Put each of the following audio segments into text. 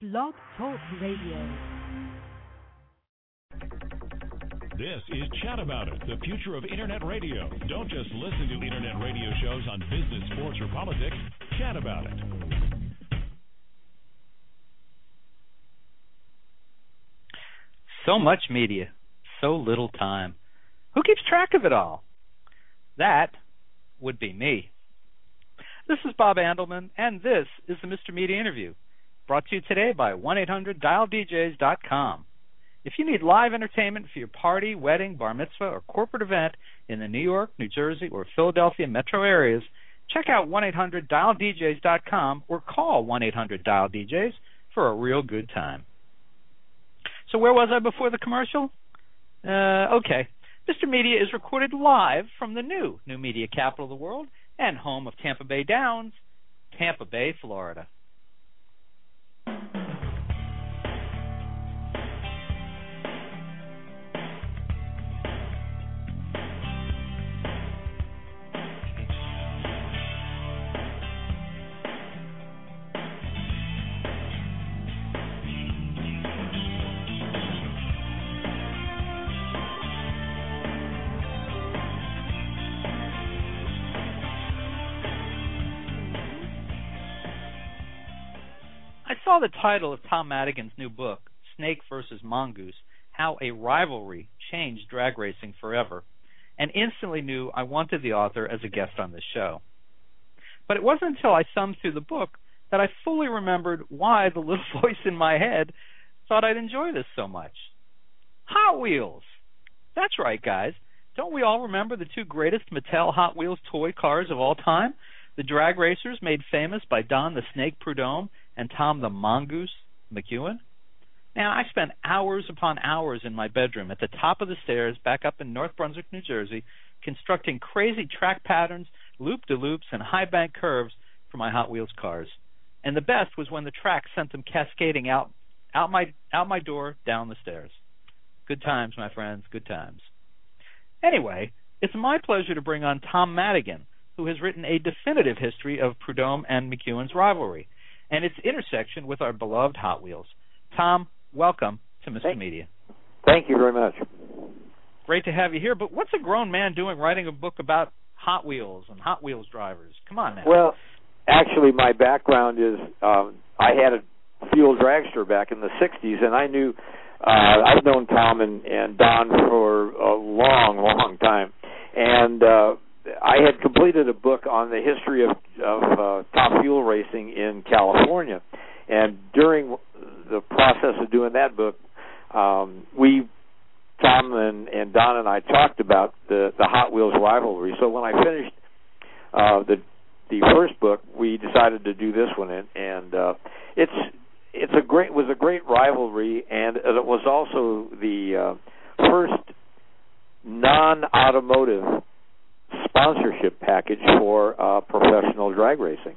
Blog Talk Radio. This is Chat About It, the future of Internet radio. Don't just listen to Internet radio shows on business, sports, or politics. Chat about it. So much media, so little time. Who keeps track of it all? That would be me. This is Bob Andelman, and this is the Mr. Media Interview, brought to you today by 1-800-DIAL-DJs.com. If you need live entertainment for your party, wedding, bar mitzvah, or corporate event in the New York, New Jersey, or Philadelphia metro areas, check out 1-800-DIAL-DJs.com or call 1-800-DIAL-DJs for a real good time. So where was I before the commercial? Okay. Mr. Media is recorded live from the new media capital of the world and home of Tampa Bay Downs, Tampa Bay, Florida. I saw the title of Tom Madigan's new book, Snake vs. Mongoose, How a Rivalry Changed Drag Racing Forever, and instantly knew I wanted the author as a guest on this show. But it wasn't until I thumbed through the book that I fully remembered why the little voice in my head thought I'd enjoy this so much. Hot Wheels! That's right, guys. Don't we all remember the two greatest Mattel Hot Wheels toy cars of all time? The drag racers made famous by Don the Snake Prudhomme and Tom the Mongoose McEwen? Now, I spent hours upon hours in my bedroom at the top of the stairs back up in North Brunswick, New Jersey, constructing crazy track patterns, loop-de-loops, and high-bank curves for my Hot Wheels cars. And the best was when the track sent them cascading out my door, down the stairs. Good times, my friends, good times. Anyway, it's my pleasure to bring on Tom Madigan, who has written a definitive history of Prudhomme and McEwen's rivalry and its intersection with our beloved Hot Wheels. Tom, welcome to Mr. Media. Thank you very much. Great to have you here, but what's a grown man doing writing a book about Hot Wheels and Hot Wheels drivers? Come on now. Well, actually, my background is I had a fuel dragster back in the 60s, and I knew I've known Tom and Don for a long, long time. And I had completed a book on the history of top fuel racing in California, and during the process of doing that book, Tom and Don and I talked about the Hot Wheels rivalry. So when I finished the first book, we decided to do this one, and it was a great rivalry, and it was also the first non-automotive sponsorship package for professional drag racing.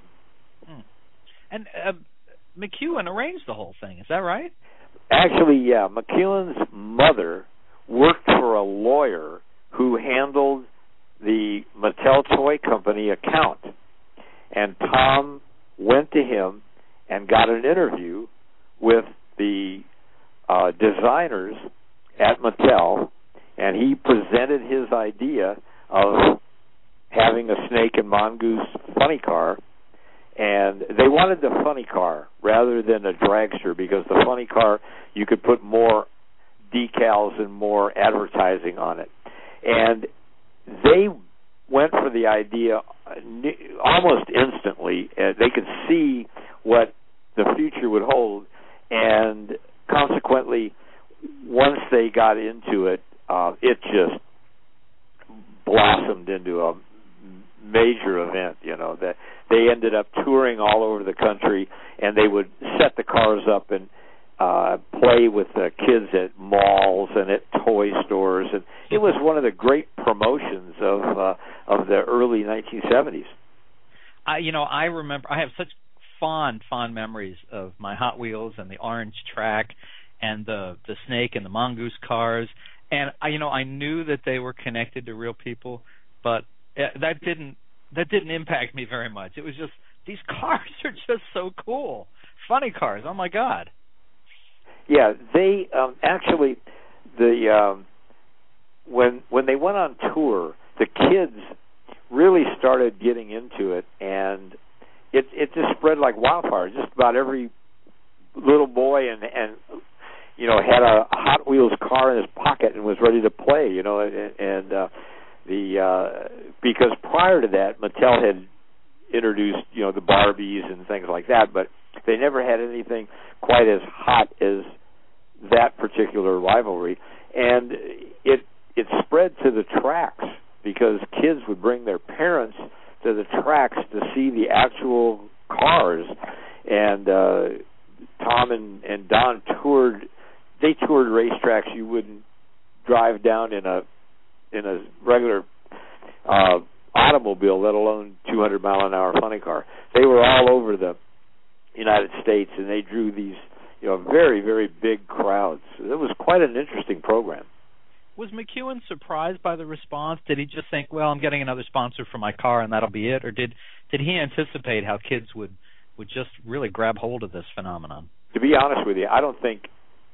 And McEwen arranged the whole thing, is that right? Actually, yeah. McEwen's mother worked for a lawyer who handled the Mattel Toy Company account. And Tom went to him and got an interview with the designers at Mattel, and he presented his idea of having a Snake and Mongoose funny car, and they wanted the funny car rather than a dragster because the funny car, you could put more decals and more advertising on it. And they went for the idea almost instantly. They could see what the future would hold, and consequently, once they got into it, it just blossomed into a major event. You know, that they ended up touring all over the country, and they would set the cars up and play with the kids at malls and at toy stores, and it was one of the great promotions of the early 1970s. I remember I have such fond memories of my Hot Wheels and the orange track and the Snake and the Mongoose cars, and I knew that they were connected to real people, but that didn't impact me very much. It was just, these cars are just so cool. Funny cars, oh my God. Yeah, they actually when they went on tour, the kids really started getting into it, and it just spread like wildfire. Just about every little boy and had a Hot Wheels car in his pocket and was ready to play. Because prior to that, Mattel had introduced the Barbies and things like that, but they never had anything quite as hot as that particular rivalry, and it spread to the tracks because kids would bring their parents to the tracks to see the actual cars, and Tom and Don toured racetracks you wouldn't drive down in a regular automobile, let alone 200-mile-an-hour funny car. They were all over the United States, and they drew these very, very big crowds. It was quite an interesting program. Was McEwen surprised by the response? Did he just think, well, I'm getting another sponsor for my car and that'll be it? Or did he anticipate how kids would just really grab hold of this phenomenon? To be honest with you, I don't think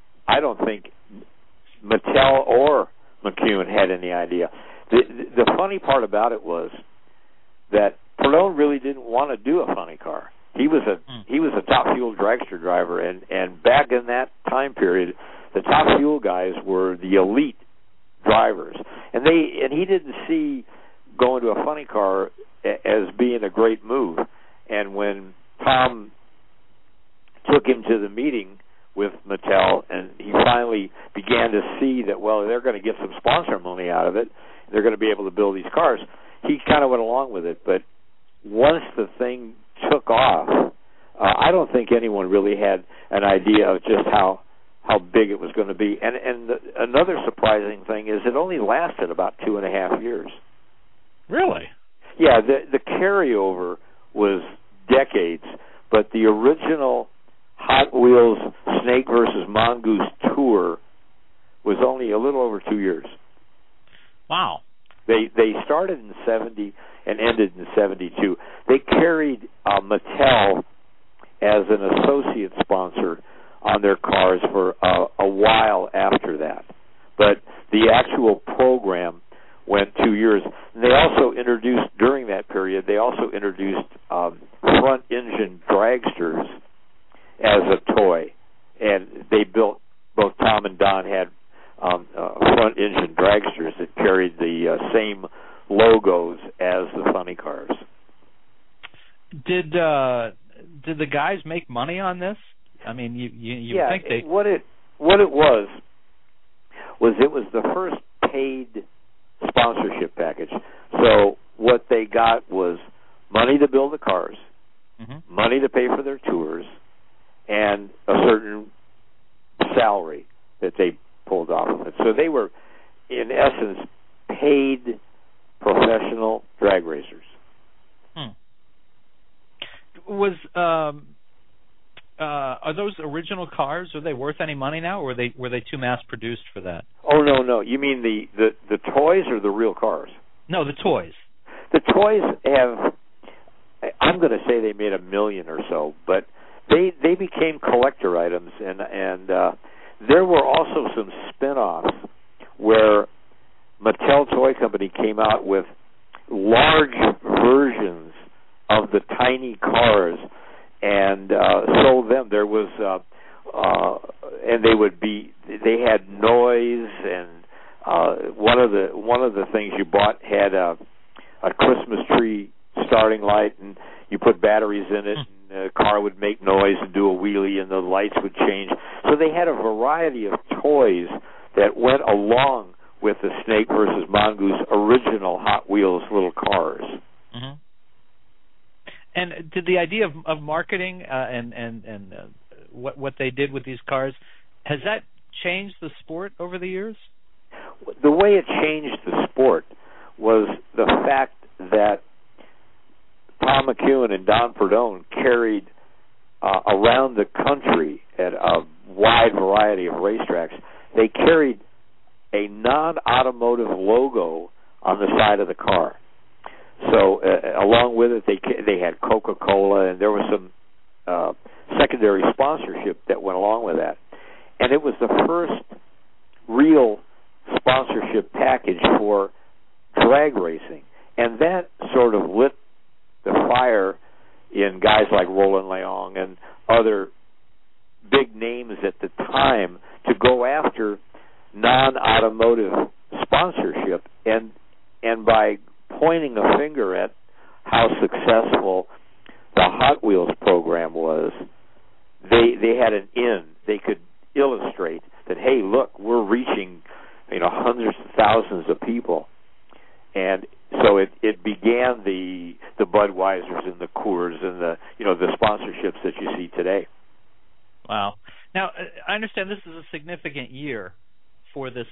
Mattel or McEwen had any idea. The funny part about it was that Prudhomme really didn't want to do a funny car. He was a Top Fuel dragster driver, and back in that time period, the Top Fuel guys were the elite drivers, and he didn't see going to a funny car as being a great move. And when Tom took him to the meeting with Mattel, and he finally began to see that, well, they're going to get some sponsor money out of it, they're going to be able to build these cars, he kind of went along with it. But once the thing took off, I don't think anyone really had an idea of just how big it was going to be. And another surprising thing is it only lasted about 2.5 years. Really? Yeah, the carryover was decades, but the original Hot Wheels Snake versus Mongoose tour was only a little over 2 years. Wow. They started in 70 and ended in 72. They carried Mattel as an associate sponsor on their cars for a while after that. But the actual program went 2 years. And they also introduced, during that period, front-engine dragsters as a toy. And they built, both Tom and Don had front-engine dragsters that carried the same logos as the funny cars. Did the guys make money on this? I mean, you think they... What it was the first paid sponsorship package. So what they got was money to build the cars, money to pay for their tours, and a certain salary that they pulled off of it. So they were, in essence, paid professional drag racers. Are those original cars? Are they worth any money now, or were they too mass produced for that? Oh, no. You mean the toys or the real cars? No, the toys. The toys have, I'm going to say they made $1 million or so, but they became collector items, and there were also some spin-offs where Mattel Toy Company came out with large versions of the tiny cars and sold them. There was, and they had noise, and one of the things you bought had a Christmas tree starting light, and you put batteries in it, and the car would make noise and do a wheelie, and the lights would change. So they had a variety of toys that went along with the Snake versus Mongoose original Hot Wheels little cars. Mm-hmm. And did the idea of marketing and what they did with these cars, has that changed the sport over the years? The way it changed the sport was the fact that Tom McEwen and Don Prudhomme carried around the country at a wide variety of racetracks. They carried a non-automotive logo on the side of the car. So along with it, they had Coca-Cola, and there was some secondary sponsorship that went along with that. and it was the first real sponsorship package for drag racing. And that sort of lit the fire in guys like Roland Leong and other big names at the time to go after non-automotive sponsorship. And by pointing a finger at how successful the Hot Wheels program was, they had an in. They could illustrate that, hey, look, we're reaching, hundreds of thousands of people. And so it began the Budweisers and the Coors and the sponsorships that you see today. Wow. Now, I understand this is a significant year for this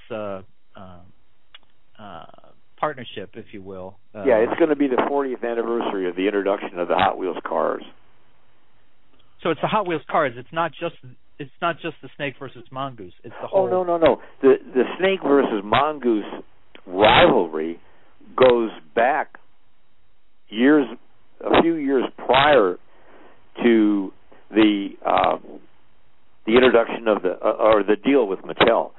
partnership, if you will. Yeah, it's going to be the 40th anniversary of the introduction of the Hot Wheels cars. So it's the Hot Wheels cars. It's not just the Snake versus Mongoose. It's the whole. Oh, no. The Snake versus Mongoose rivalry goes back a few years prior to the introduction of the deal with Mattel.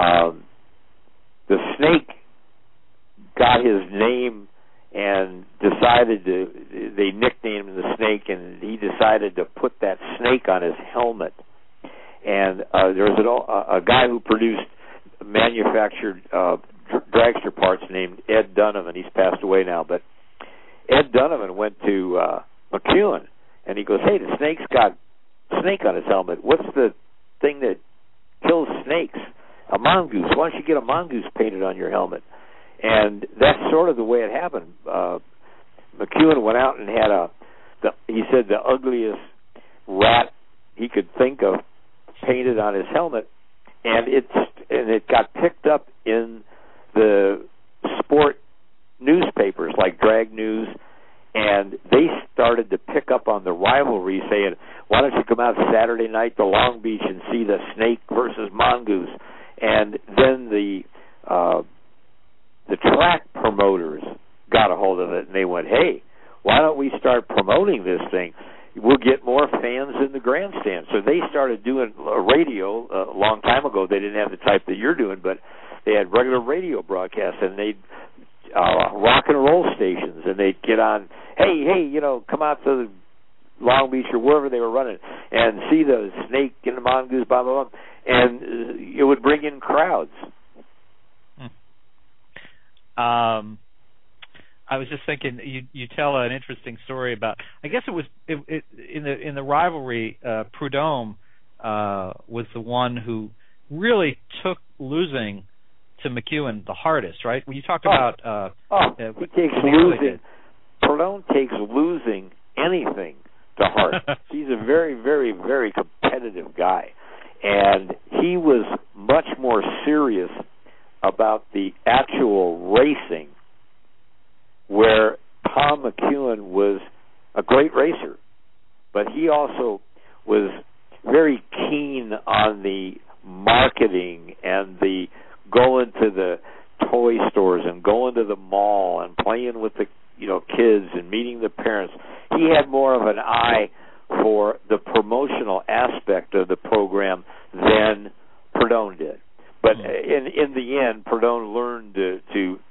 The Snake got his name and they nicknamed him the Snake, and he decided to put that snake on his helmet. And there was a guy who manufactured dragster parts named Ed Donovan. He's passed away now, but Ed Donovan went to McEwen, and he goes, "Hey, the Snake's got a snake on his helmet. What's the thing that kills snakes? A mongoose. Why don't you get a mongoose painted on your helmet?" And that's sort of the way it happened. McEwen went out and had he said the ugliest rat he could think of painted on his helmet, and it got picked up in the sport newspapers like Drag News, and they started to pick up on the rivalry, saying, "Why don't you come out Saturday night to Long Beach and see the Snake versus Mongoose?" And then the track promoters got a hold of it, and they went, "Hey, why don't we start promoting this thing? We'll get more fans in the grandstand." So they started doing a radio a long time ago. They didn't have the type that you're doing, but they had regular radio broadcasts, and they'd rock and roll stations, and they'd get on, hey, come out to Long Beach or wherever they were running and see the Snake and the Mongoose, blah, blah, blah, and it would bring in crowds. I was just thinking, you tell an interesting story about. I guess it was in the rivalry. Prudhomme was the one who really took losing to McEwen the hardest, right? When you talked about, he takes losing. Prudhomme takes losing anything to heart. He's a very, very, very competitive guy, and he was much more serious about the actual racing, where Tom McEwen was a great racer, but he also was very keen on the marketing and the going to the toy stores and going to the mall and playing with the kids and meeting the parents. He had more of an eye for the promotional aspect of the program than Prudhomme did. But in the end, Prudhomme learned to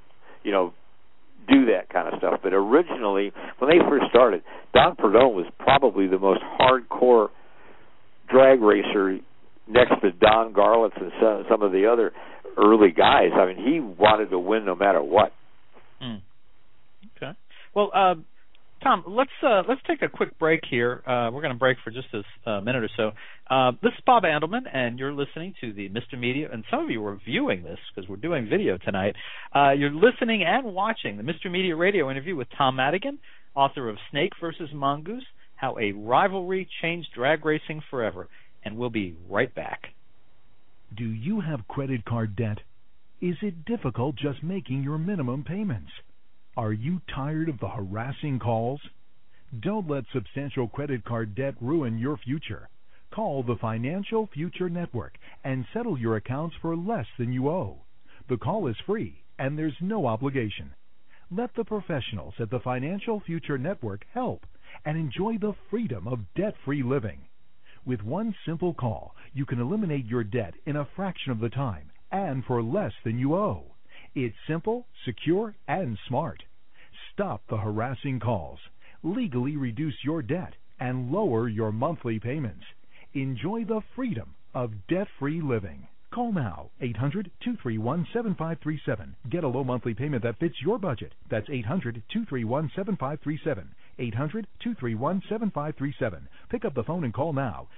do that kind of stuff. But originally, when they first started, Don Prudhomme was probably the most hardcore drag racer next to Don Garlitz and some of the other early guys. I mean, he wanted to win no matter what. Okay. Well, Tom, let's take a quick break here. We're going to break for just a minute or so. This is Bob Andelman, and you're listening to the Mr. Media, and some of you are viewing this because we're doing video tonight. You're listening and watching the Mr. Media radio interview with Tom Madigan, author of Snake versus Mongoose, How a Rivalry Changed Drag Racing Forever. And we'll be right back. Do you have credit card debt? Is it difficult just making your minimum payments? Are you tired of the harassing calls? Don't let substantial credit card debt ruin your future. Call the Financial Future Network and settle your accounts for less than you owe. The call is free and there's no obligation. Let the professionals at the Financial Future Network help and enjoy the freedom of debt-free living. With one simple call, you can eliminate your debt in a fraction of the time and for less than you owe. It's simple, secure, and smart. Stop the harassing calls, legally reduce your debt, and lower your monthly payments. Enjoy the freedom of debt-free living. Call now, 800-231-7537. Get a low monthly payment that fits your budget. That's 800-231-7537. 800-231-7537. Pick up the phone and call now,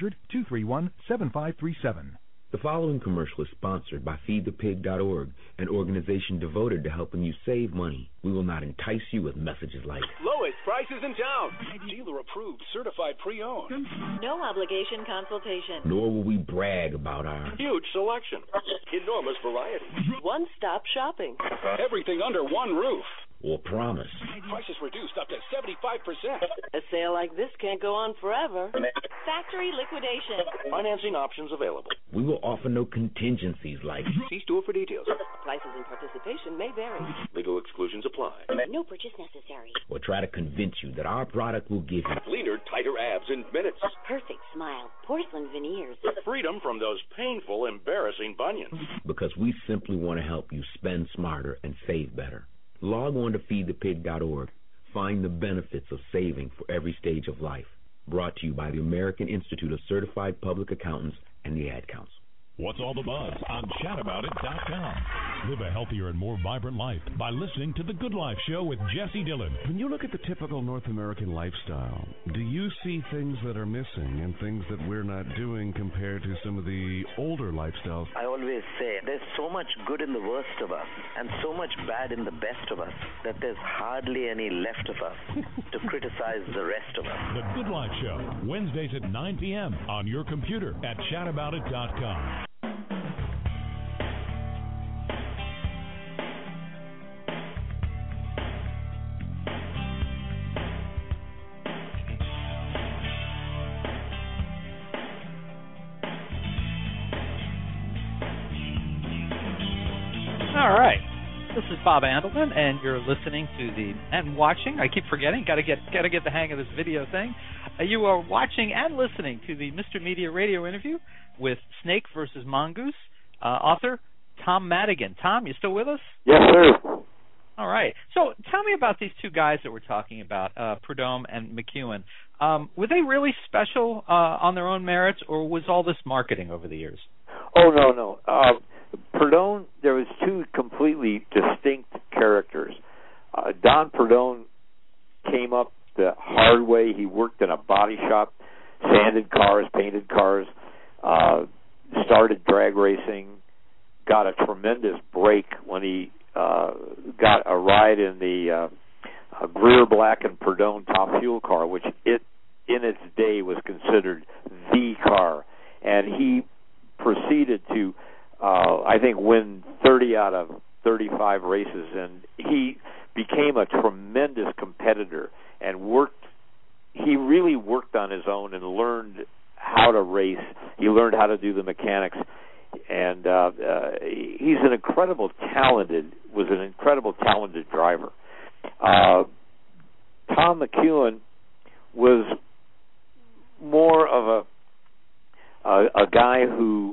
800-231-7537. The following commercial is sponsored by FeedThePig.org, an organization devoted to helping you save money. We will not entice you with messages like lowest prices in town, dealer approved, certified pre-owned, no obligation consultation, nor will we brag about our huge selection, enormous variety, one-stop shopping, everything under one roof, or promise prices reduced up to 75%. A sale like this can't go on forever. Factory liquidation. Financing options available. We will offer no contingencies like See store for details. Prices and participation may vary. Legal exclusions apply. No purchase necessary. or try to convince you that our product will give you Leaner, tighter abs in minutes. Perfect smile. Porcelain veneers. Freedom from those painful, embarrassing bunions. because we simply want to help you spend smarter and save better. Log on to feedthepig.org. Find the benefits of saving for every stage of life. Brought to you by the American Institute of Certified Public Accountants and the Ad Council. What's all the buzz on chataboutit.com. Live a healthier and more vibrant life by listening to The Good Life Show with Jesse Dillon. When you look at the typical North American lifestyle, do you see things that are missing and things that we're not doing compared to some of the older lifestyles? I always say there's so much good in the worst of us and so much bad in the best of us that there's hardly any left of us to criticize the rest of us. The Good Life Show, Wednesdays at 9 p.m. on your computer at chataboutit.com. All right. This is Bob Andelman, and you're listening to and watching. I keep forgetting. Got to get the hang of this video thing. You are watching and listening to the Mr. Media radio interview with Snake versus Mongoose author Tom Madigan. Tom, you still with us? Yes, sir. All right. So tell me about these two guys that we're talking about, Prudhomme and McEwen. Were they really special on their own merits, or was all this marketing over the years? Oh, no. Prudhomme, there was two completely distinct characters. Don Prudhomme came up the hard way. He worked in a body shop, sanded cars, painted cars, started drag racing, got a tremendous break when he got a ride in the Greer Black and Prudhomme top fuel car, which in its day was considered the car. And he proceeded to I think win 30 out of 35 races, and he became a tremendous competitor and he really worked on his own and learned how to race. He learned how to do the mechanics, and he's an incredible talented driver. Tom McEwen was more of a guy who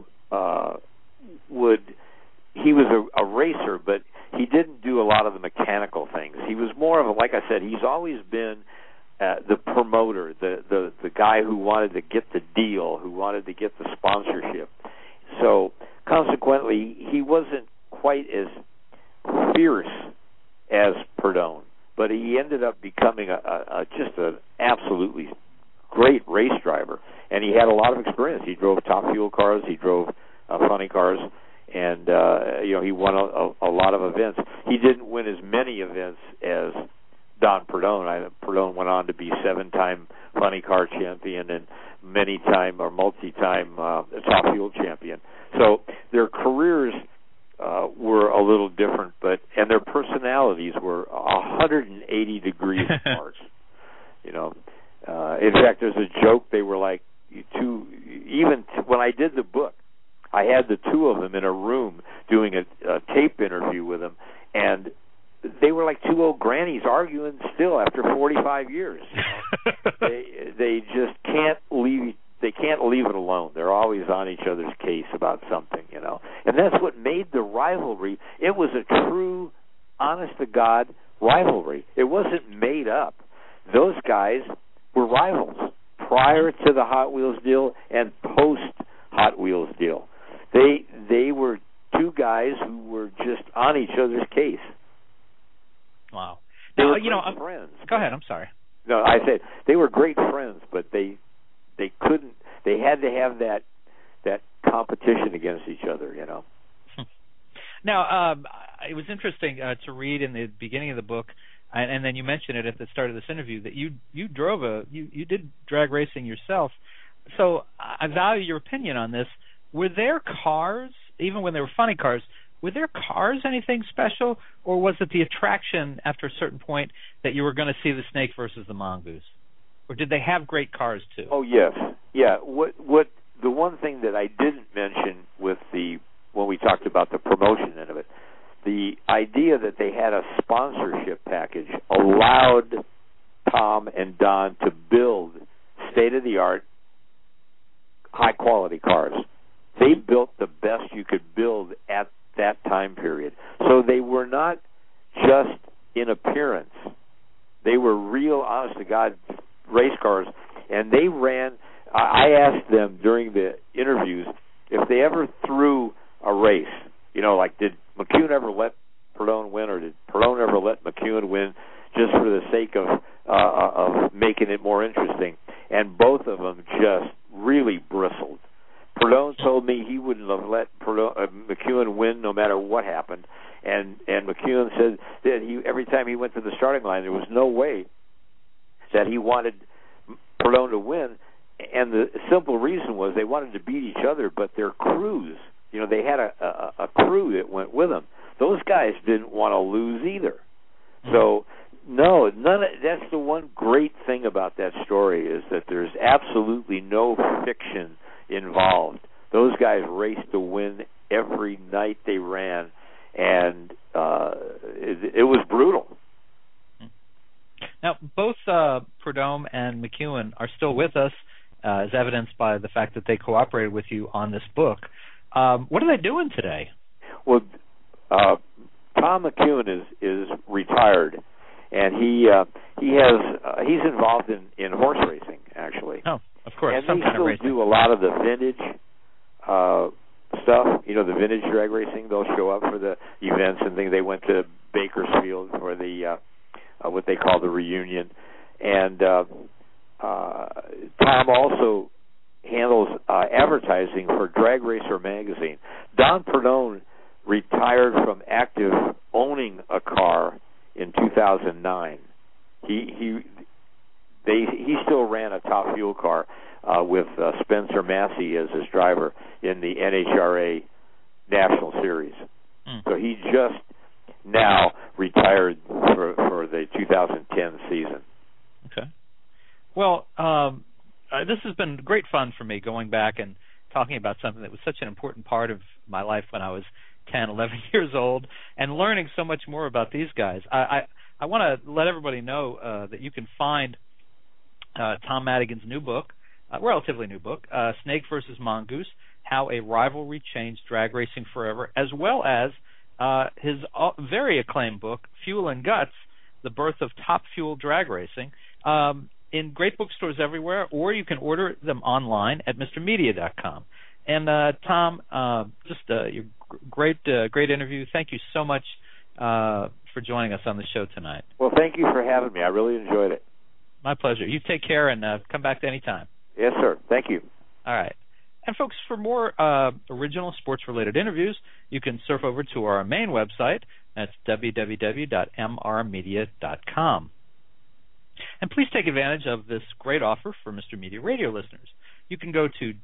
he was a racer, but he didn't do a lot of the mechanical things. He was more of like I said, he's always been the promoter, the guy who wanted to get the deal, who wanted to get the sponsorship. So consequently, he wasn't quite as fierce as Prudhomme, but he ended up becoming just an absolutely great race driver, and he had a lot of experience. He drove top fuel cars, he drove funny cars, and he won a lot of events. He didn't win as many events as Don Prudhomme. Prudhomme went on to be 7-time funny car champion and many-time or multi-time top fuel champion. So their careers were a little different, and their personalities were 180 degrees apart. In fact, there's a joke. They were like when I did the book, I had the two of them in a room doing a tape interview with them, and they were like two old grannies arguing still after 45 years. They just can't leave they can't leave it alone. They're always on each other's case about something, you know. And that's what made the rivalry. It was a true, honest-to-God rivalry. It wasn't made up. Those guys were rivals prior to the Hot Wheels deal and post-Hot Wheels deal. They were two guys who were just on each other's case. Wow. Now, friends. Go ahead. I'm sorry. No, I said they were great friends, but they couldn't. They had to have that competition against each other, you know. Now, it was interesting to read in the beginning of the book, and then you mentioned it at the start of this interview, that you did drag racing yourself. So I value your opinion on this. Were there cars, even when they were funny cars, were there cars anything special, or was it the attraction after a certain point that you were going to see the Snake versus the Mongoose? Or did they have great cars too? Oh, yes. Yeah. What the one thing that I didn't mention when we talked about the promotion end of it, the idea that they had a sponsorship package allowed Tom and Don to build state-of-the-art, high-quality cars. They built the best you could build at that time period. So they were not just in appearance. They were real, honest-to-God race cars, and they ran. I asked them during the interviews if they ever threw a race. You know, like, did McEwen ever let Prudhomme win, or did Prudhomme ever let McEwen win just for the sake of making it more interesting? And both of them just really bristled. Prudhomme told me he wouldn't have let McEwen win no matter what happened, and McEwen said that every time he went to the starting line, there was no way that he wanted Prudhomme to win, and the simple reason was they wanted to beat each other, but their crews, you know, they had a crew that went with them. Those guys didn't want to lose either. So, no, that's the one great thing about that story, is that there's absolutely no fiction involved. Those guys raced to win every night they ran, and it was brutal. Now, both Prudhomme and McEwen are still with us, as evidenced by the fact that they cooperated with you on this book. What are they doing today? Well, Tom McEwen is retired, and he's involved in horse racing, actually. Oh, of course. And they still do a lot of the vintage stuff. You know, the vintage drag racing. They'll show up for the events and things. They went to Bakersfield for the what they call the reunion, and Tom also handles advertising for Drag Racer magazine. Don Prudhomme retired from active owning a car in 2009. He still ran a Top Fuel car with Spencer Massey as his driver in the NHRA National Series. So he just now retired for the 2010 season. Okay. Well, this has been great fun for me, going back and talking about something that was such an important part of my life when I was 10, 11 years old, and learning so much more about these guys. I want to let everybody know that you can find Tom Madigan's new book, relatively new book, Snake versus Mongoose, How a Rivalry Changed Drag Racing Forever, as well as his very acclaimed book, Fuel and Guts, The Birth of Top Fuel Drag Racing, in great bookstores everywhere, or you can order them online at MrMedia.com. And Tom, just your great interview. Thank you so much for joining us on the show tonight. Well, thank you for having me. I really enjoyed it. My pleasure. You take care and come back to any time. Yes, sir. Thank you. All right. And, folks, for more original sports-related interviews, you can surf over to our main website. That's www.mrmedia.com. And please take advantage of this great offer for Mr. Media Radio listeners. You can go to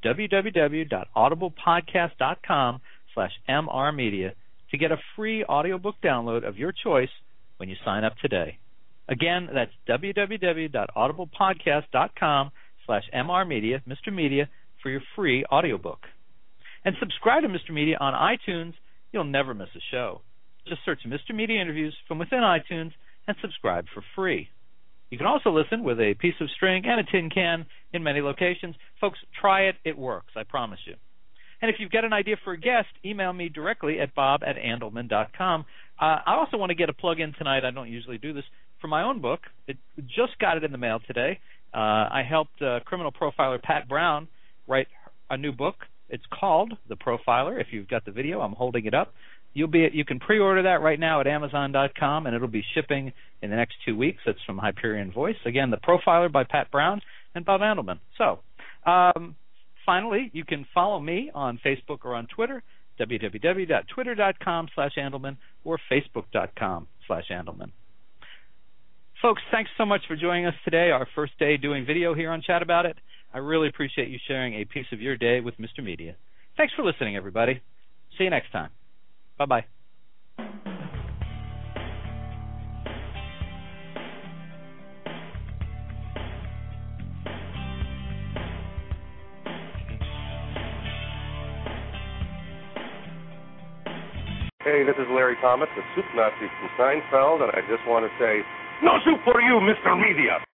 www.audiblepodcast.com/mrmedia to get a free audiobook download of your choice when you sign up today. Again, that's www.audiblepodcast.com/mrmedia, Mr. Media, for your free audiobook. And subscribe to Mr. Media on iTunes. You'll never miss a show. Just search Mr. Media Interviews from within iTunes and subscribe for free. You can also listen with a piece of string and a tin can in many locations. Folks, try it. It works. I promise you. And if you've got an idea for a guest, email me directly at bob@andelman.com. I also want to get a plug in tonight. I don't usually do this. For my own book. It just got it in the mail today. I helped criminal profiler Pat Brown write a new book. It's called The Profiler. If you've got the video, I'm holding it up. You can pre-order that right now at Amazon.com, and it'll be shipping in the next 2 weeks. That's from Hyperion Voice. Again, The Profiler by Pat Brown and Bob Andelman. So, finally, you can follow me on Facebook or on Twitter, www.twitter.com/Andelman or facebook.com/Andelman. Folks, thanks so much for joining us today, our first day doing video here on Chat About It. I really appreciate you sharing a piece of your day with Mr. Media. Thanks for listening, everybody. See you next time. Bye-bye. Hey, this is Larry Thomas, the Soup Nazi from Seinfeld, and I just want to say, no soup for you, Mr. Media!